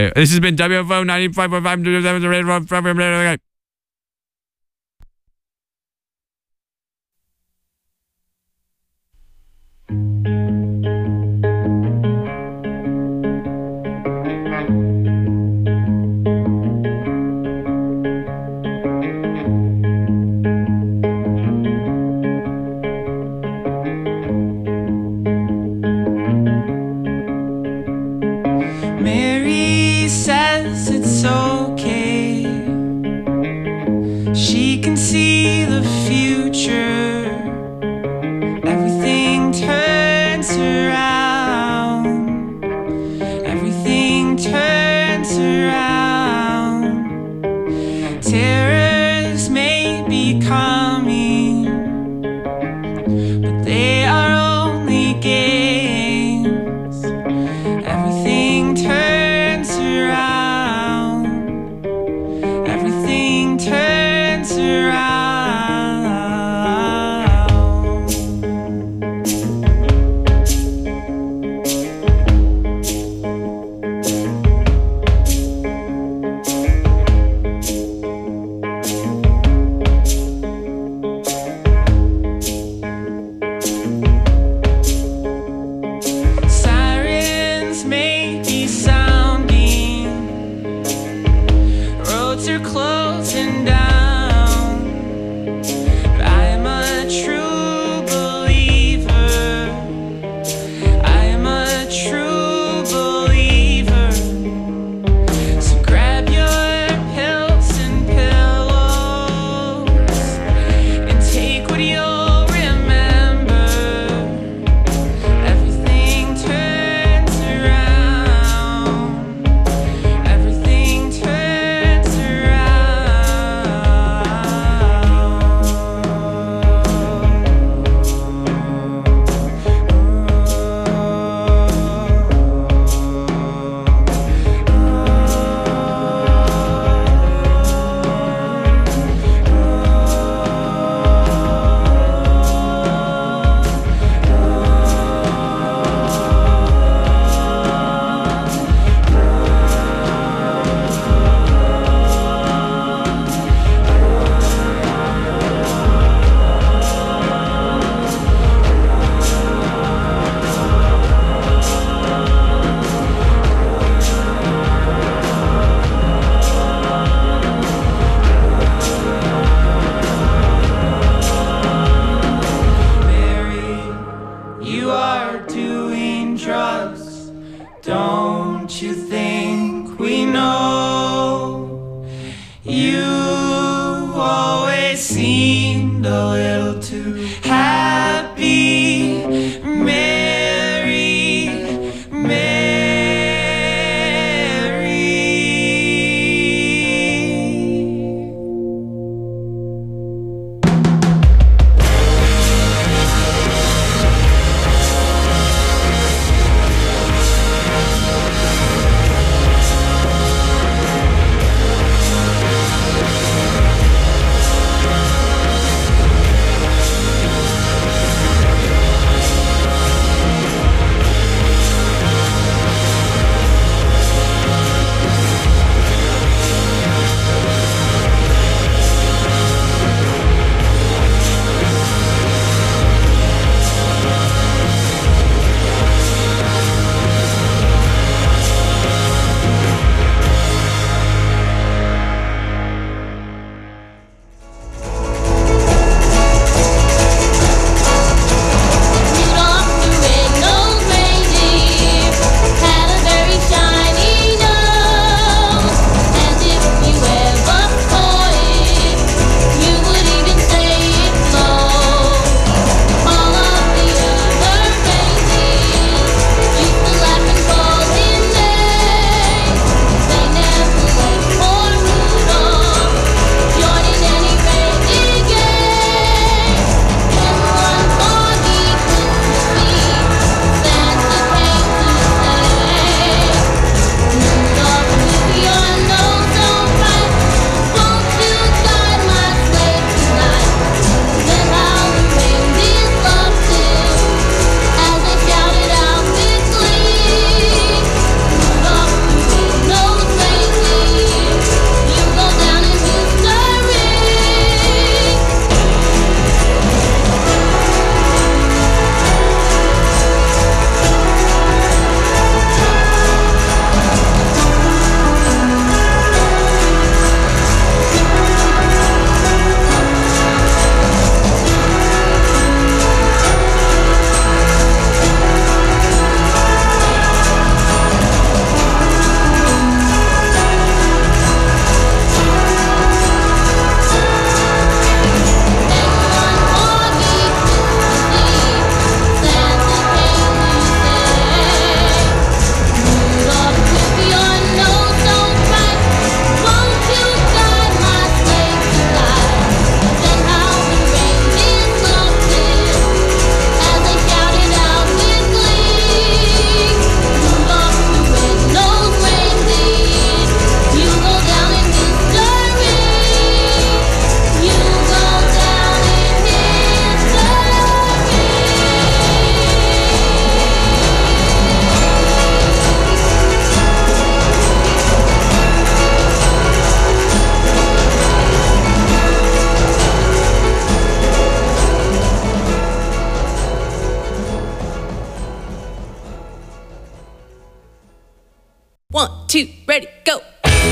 This has been WFO 95.5. Mary says it's okay. 2, ready, go.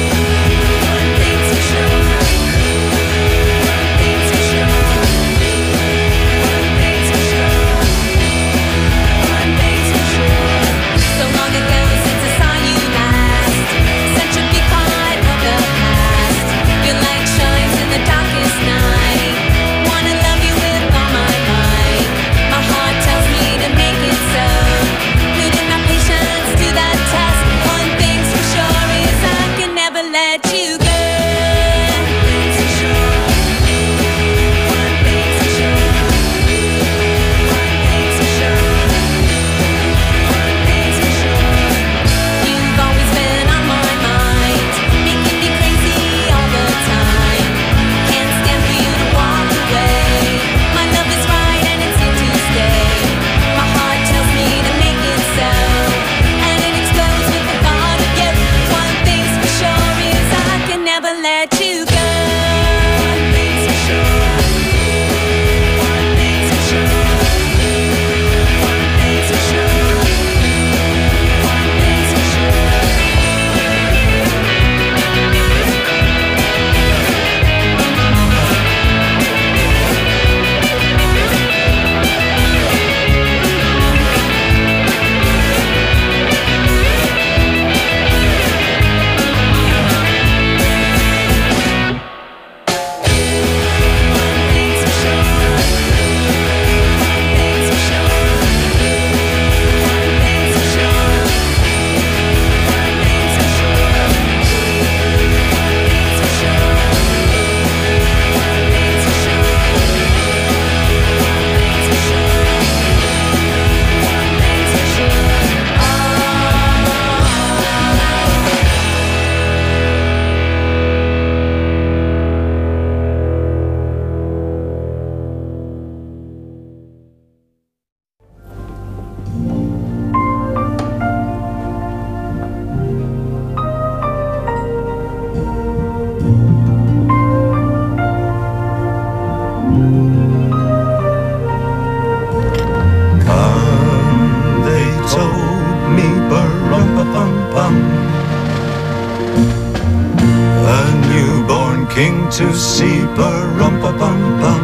To see pa-rum-pa-pum-pum.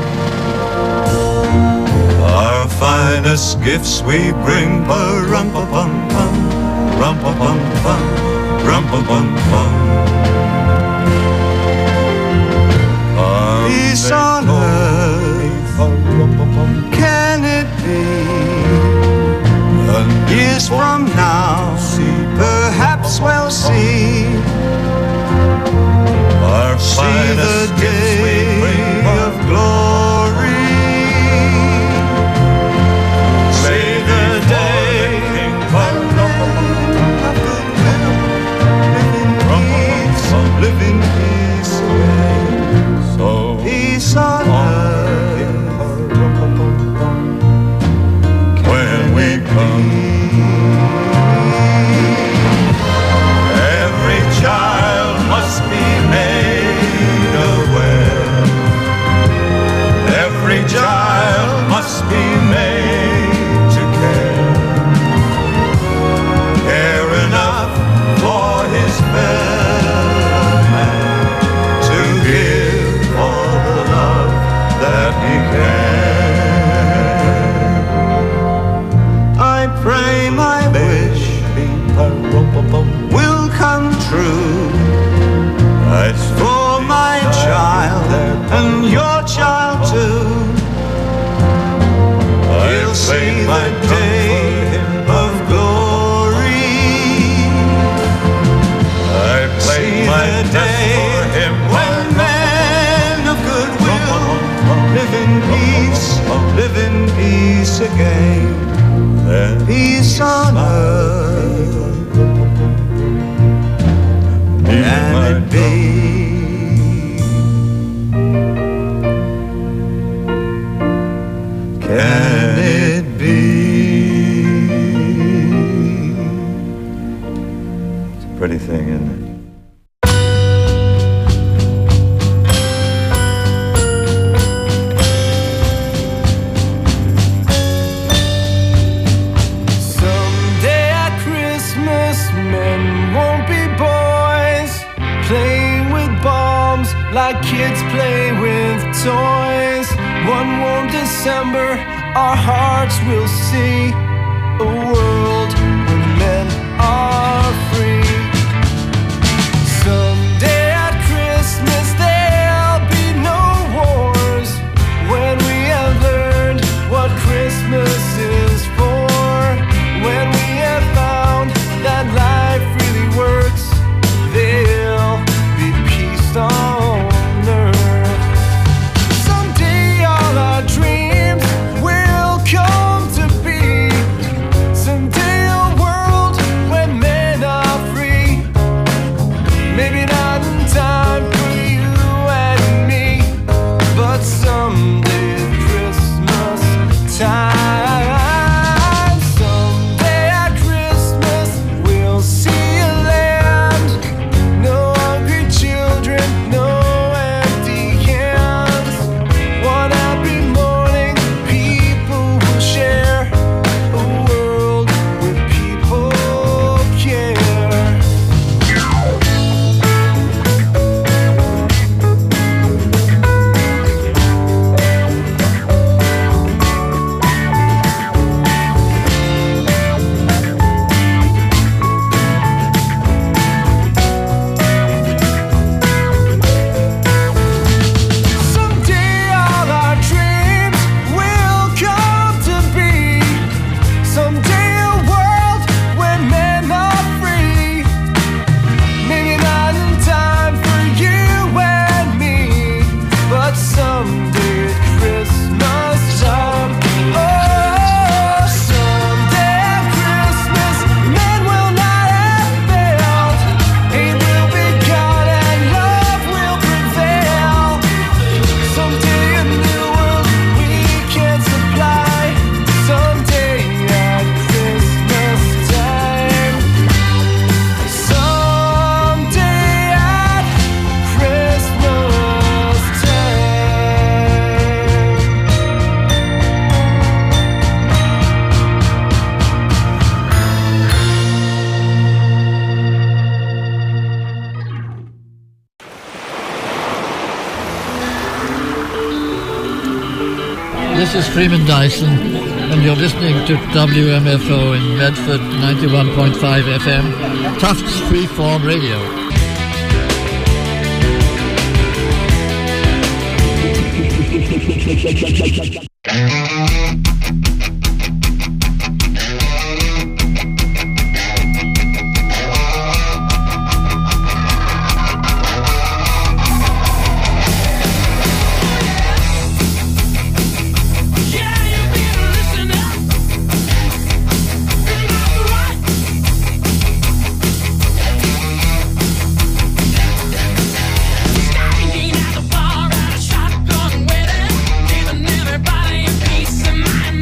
Our finest gifts we bring pa-rum-pa-pum-pum, rum-pa-pum-pum, rum-pa-pum-pum. Peace on earth, can it be? And years from now, perhaps we'll see. See the day of glory. See the day of goodwill. Live in peace, so peace on earth when we come. Every child must be made. Every child must be made to care enough for his fellow man, to give all the love that he can. I pray my wish will come true. As for my child and your child too, I'll see the day of glory. I see the day when men of goodwill live in peace again. Then peace on earth, can it be? Can it be? It's a pretty thing, isn't it? Someday at Christmas, men won't like kids play with toys. One warm December, our hearts will see a world where men are free. Someday at Christmas there'll be no wars, when we have learned what Christmas is for, when we have found that life really works, there'll be peace on earth. Someday all our dreams will come to be. Someday a world where men are free. Maybe not in time for you and me, but someday at Christmas time. Someday at Christmas we'll see a land, no hungry children, no empty hands. One happy morning people will share a world where people care. Someday all our dreams will come to be. Someday a world where men are free. Maybe not in time for you and me, but someday at Christmas time. Oh, someday at Christmas men will not have failed. Hate will be gone and love will prevail. Someday a new world we can supply. Someday at Christmas time. Someday at Christmas This is Freeman Dyson, and you're listening to WMFO in Medford 91.5 FM, Tufts Freeform Radio. Yeah, you've been listening. Been right. Standing at the bar at a shotgun wedding, giving everybody a piece of my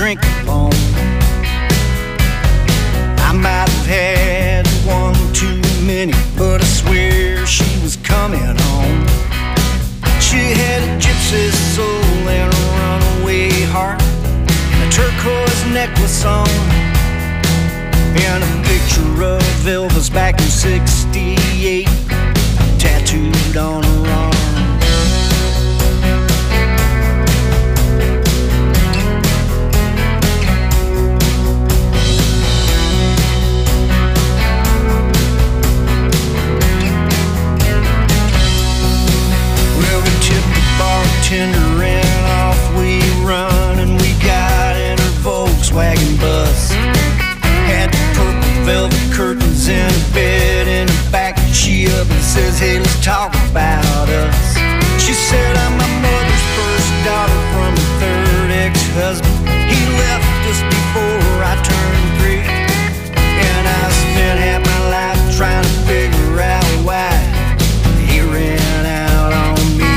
drink alone. I might have had one too many, but I swear she was coming home. She had a gypsy soul and a runaway heart, and a turquoise necklace on, and a picture of Elvis back in '68 tattooed on her arm. Bartender and off we run, and we got in her Volkswagen bus. Had the purple velvet curtains and a bed in the back. She up and says, hey, let's talk about us. She said, I'm my mother's first daughter from a third ex-husband. He left us before I turned 3, and I spent half my life trying to figure out why he ran out on me.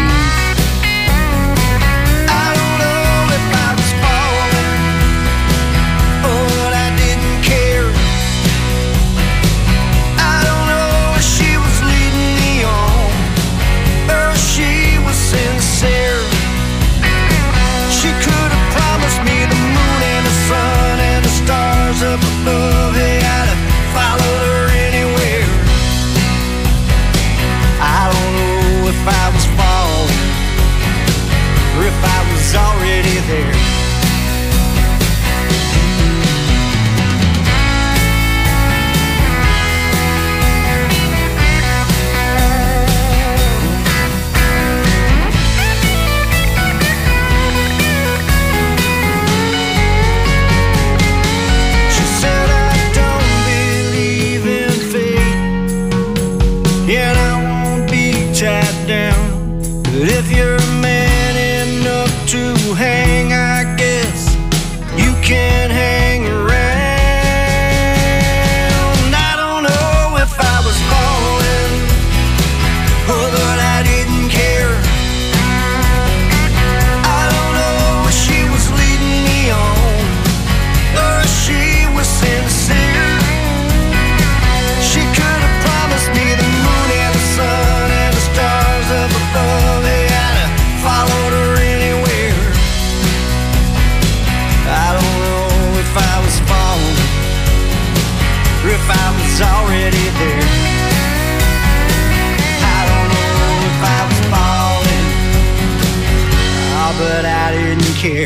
She could have promised me the moon and the sun and the stars up above. Hey, I'd have followed her anywhere. I don't know if I was falling or if I was already there. If you're man enough to hang, I guess you can hang around. I don't know if I was falling or that I didn't care. I don't know if she was leading me on or if she was sincere. She could have promised me the moon and the sun and the stars up above. Followed her anywhere. I don't know if I was falling or if I was already there. I don't know if I was falling, oh, but I didn't care.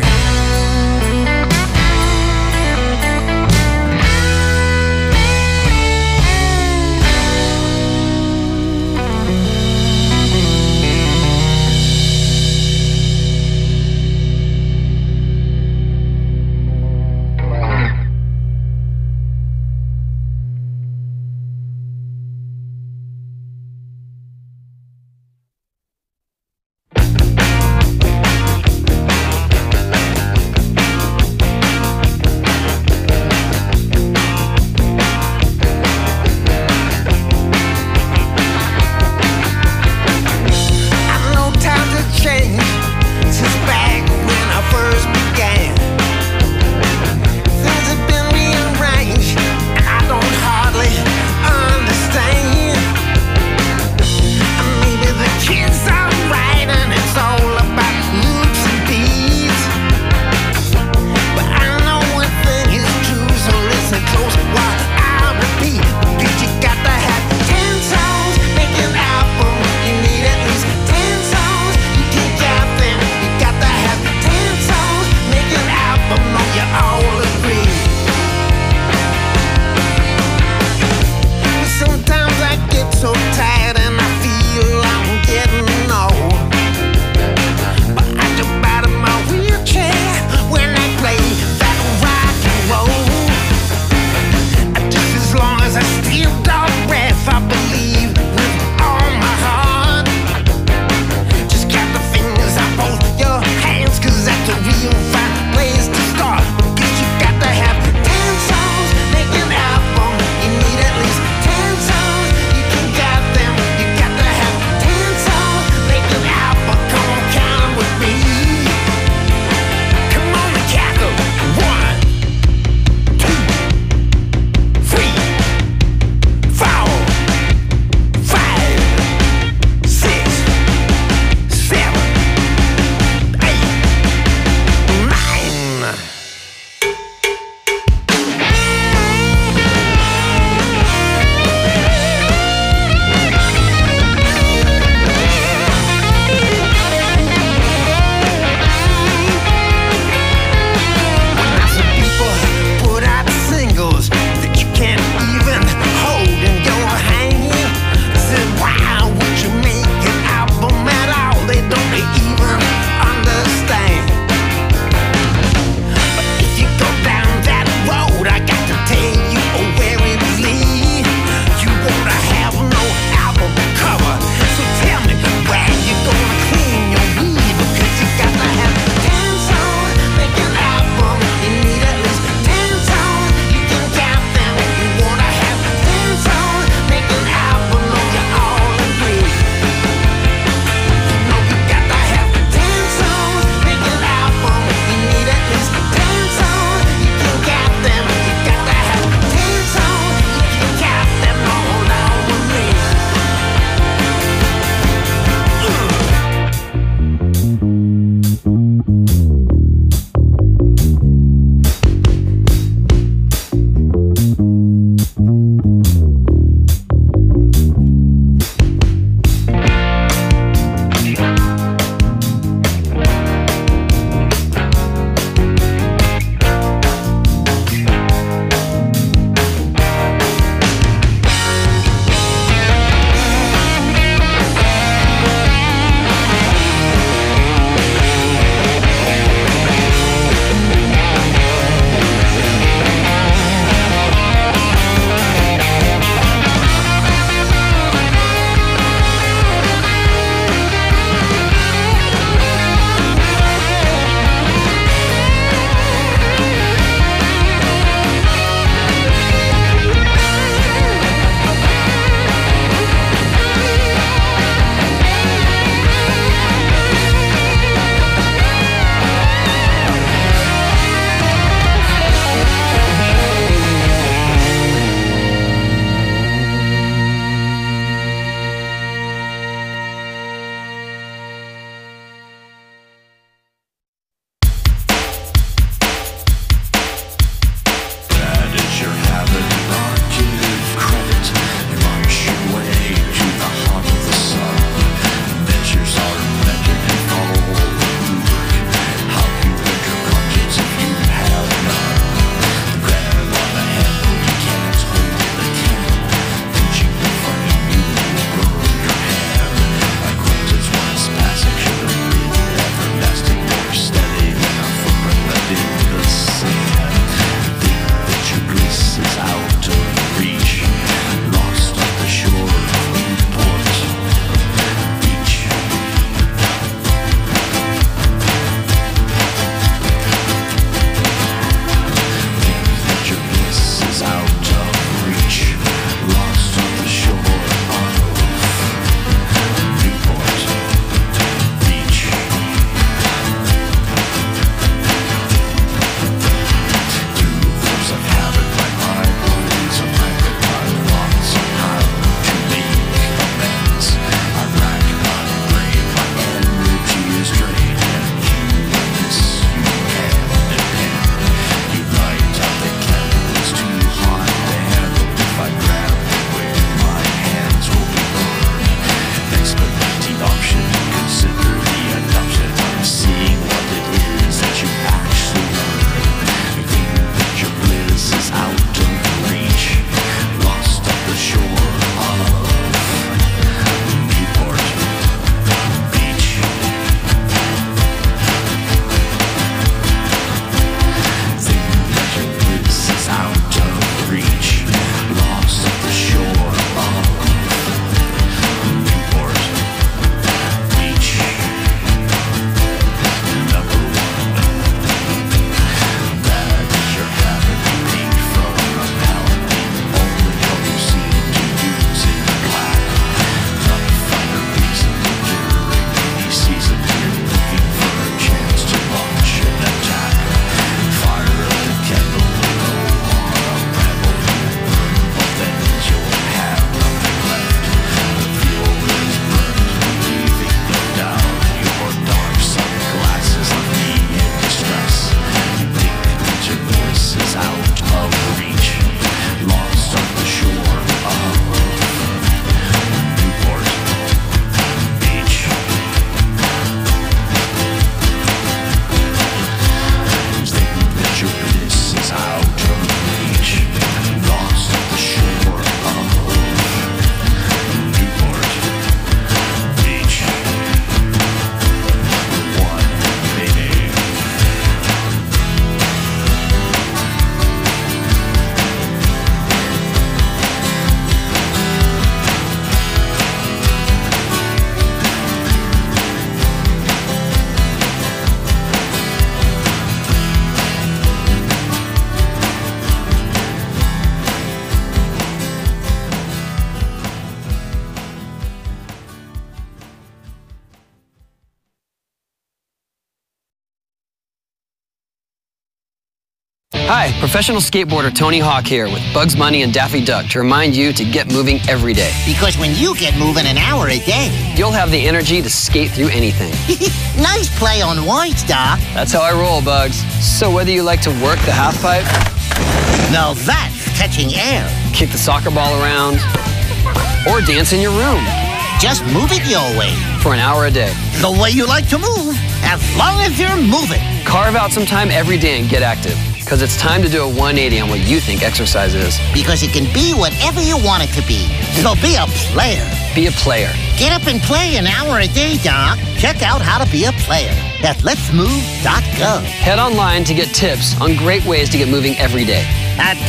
Hi, professional skateboarder Tony Hawk here with Bugs Bunny and Daffy Duck to remind you to get moving every day. Because when you get moving an hour a day, you'll have the energy to skate through anything. Nice play on words, Doc. That's how I roll, Bugs. So whether you like to work the half pipe, now that's catching air, kick the soccer ball around, or dance in your room, just move it your way. For an hour a day. The way you like to move, as long as you're moving. Carve out some time every day and get active. Because it's time to do a 180 on what you think exercise is. Because it can be whatever you want it to be. So be a player. Be a player. Get up and play an hour a day, Doc. Check out how to be a player at letsmove.gov. Head online to get tips on great ways to get moving every day. At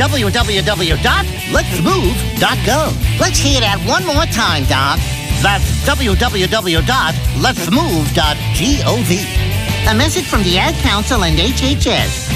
www.letsmove.gov. Let's hear that one more time, Doc. That's www.letsmove.gov. A message from the Ad Council and HHS.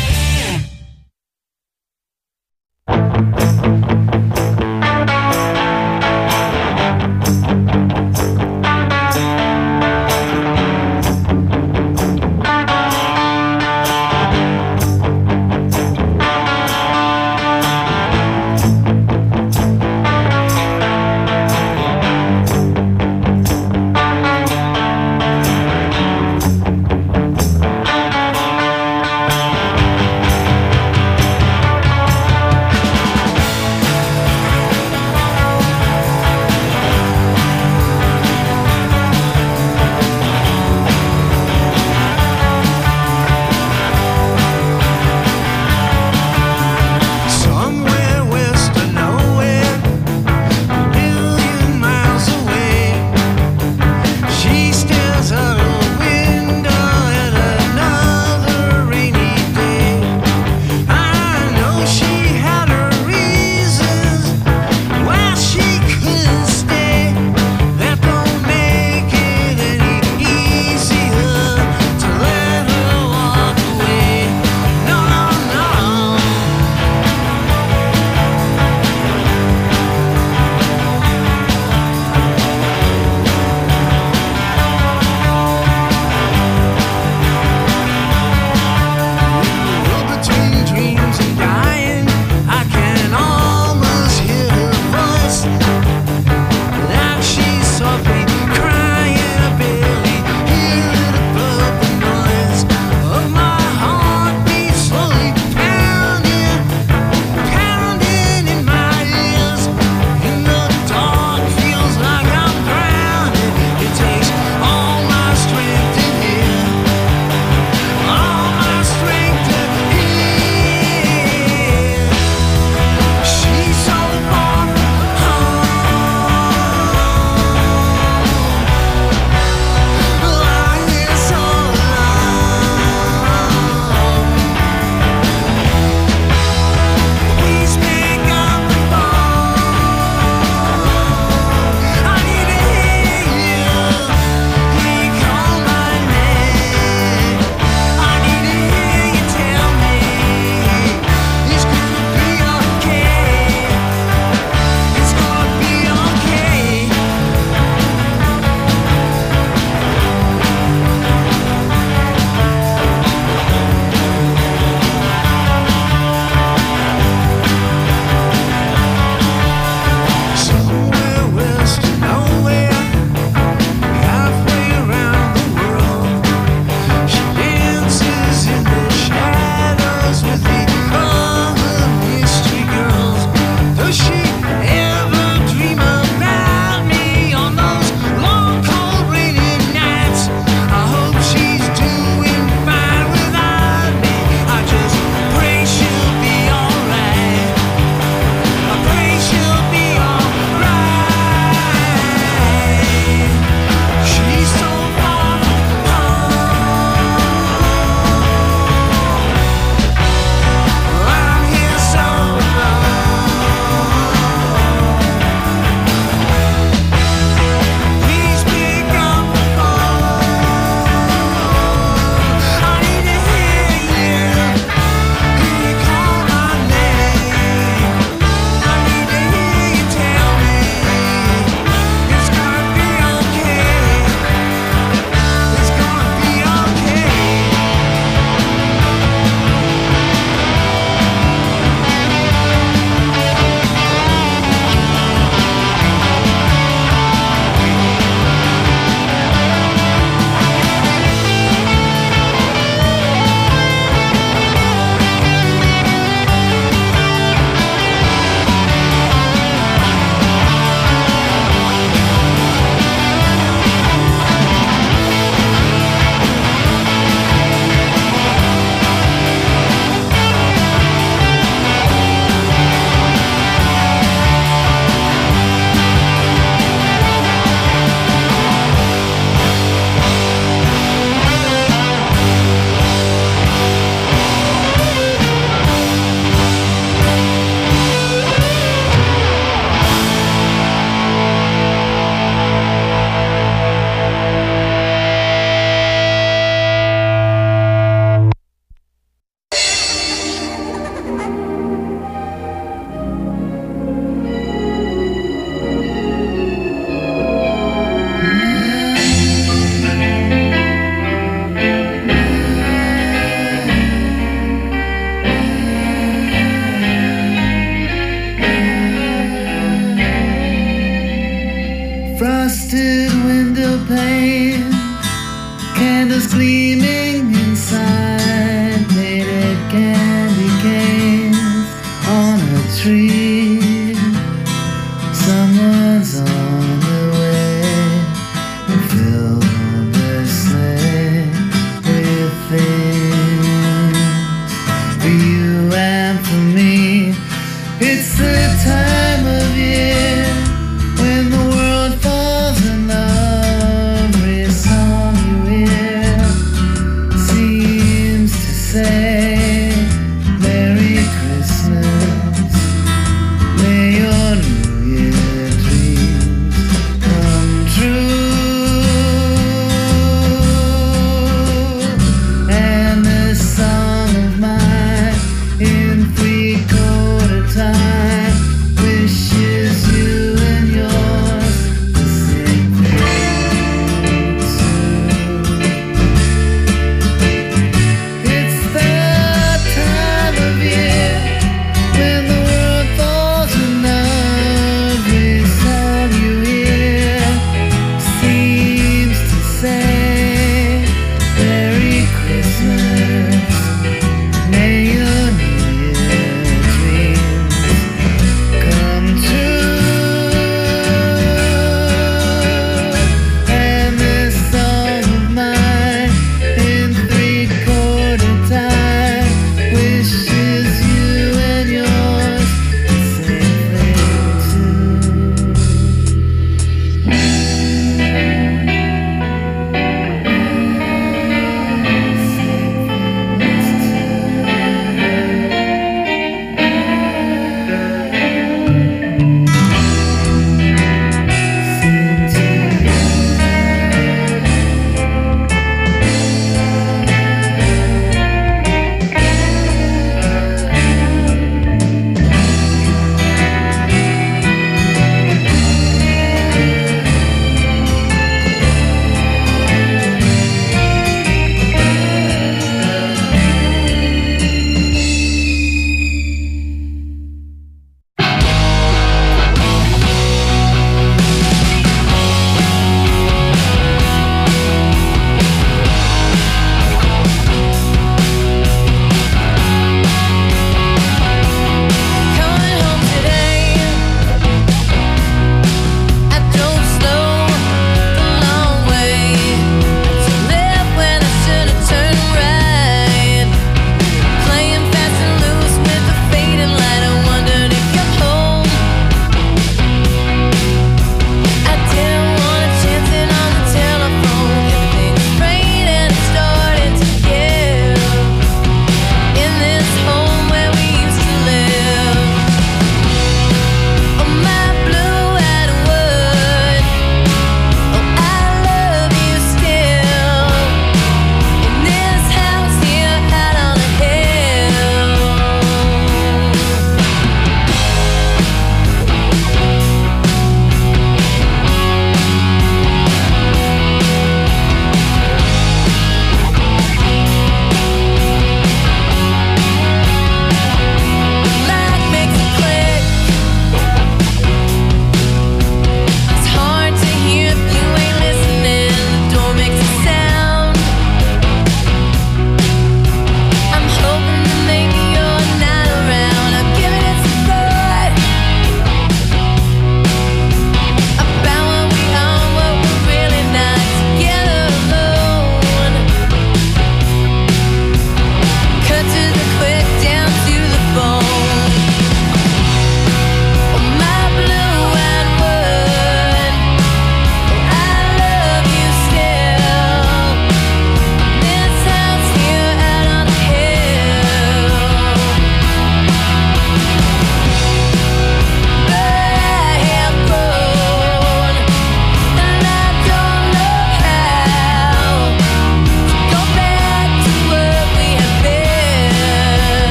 tinted window pane, candles gleaming inside, painted candy canes on a tree. Someone's on the way and fill their sleigh with things for you and for me. It's the time of year when the world falls in love. Every song you hear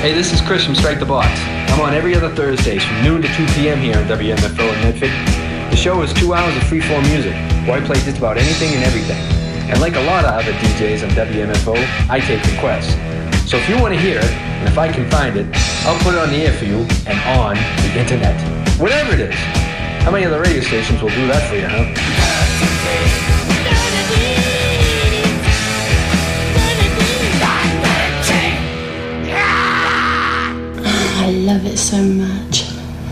Hey, this is Chris from Strike the Box. I'm on every other Thursdays from noon to 2 p.m. here on WMFO in Medford. The show is 2 hours of free-form music, where I play just about anything and everything. And like a lot of other DJs on WMFO, I take requests. So if you want to hear it, and if I can find it, I'll put it on the air for you and on the internet. Whatever it is. How many other radio stations will do that for you, huh? I love it so much.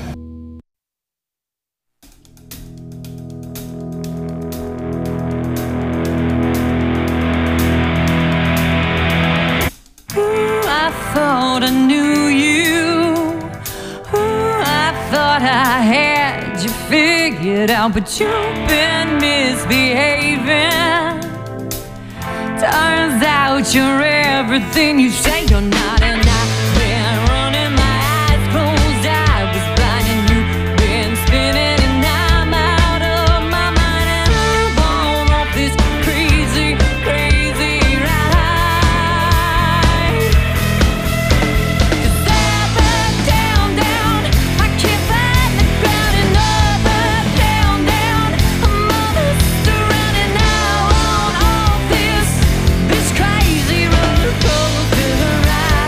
Ooh, I thought I knew you. Ooh, I thought I had you figured out, but you've been misbehaving. Turns out you're everything you say you're not, and I've been running my eyes closed. I was blind and you've been spinning, and I'm out of my mind, and I'm on off this crazy, crazy ride. 'Cause up, down, down, I can't find the ground, and up, down, down, I'm all surrounded now on off this crazy roller coaster ride.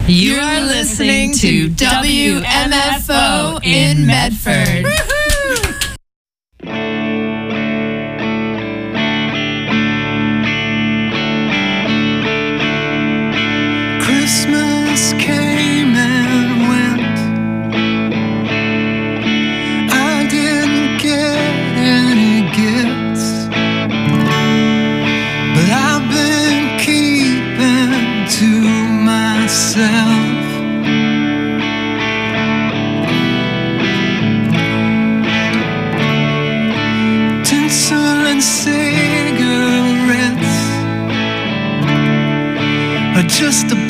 You are listening to WMFO in Medford. Christmas came and went. I didn't get any gifts, but I've been keeping to myself. Tinsel and cigarettes are just a